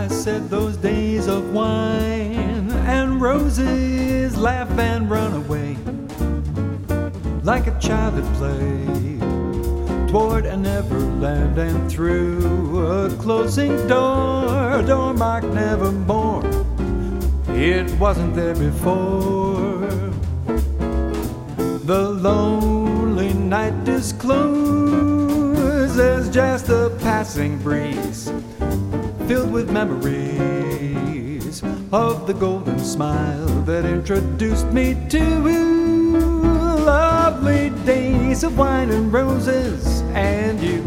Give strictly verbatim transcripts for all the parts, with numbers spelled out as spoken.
I said those days of wine and roses, laugh and run away, like a child at play, toward a neverland and through a closing door, a door marked nevermore. It wasn't there before. The lonely night discloses just a passing breeze, filled with memories of the golden smile that introduced me to lovely days of wine and roses and you.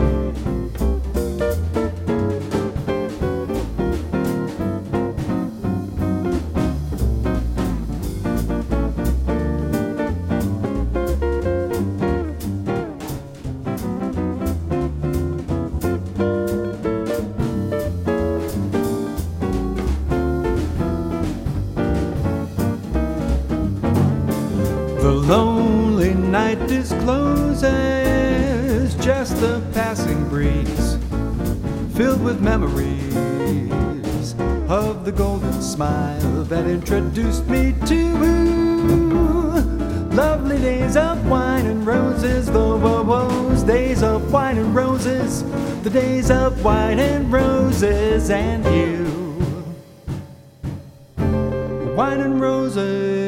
The lonely night discloses just a passing breeze, filled with memories of the golden smile that introduced me to lovely days of wine and roses. Those days of wine and roses, the days of wine and roses and you. Wine and roses.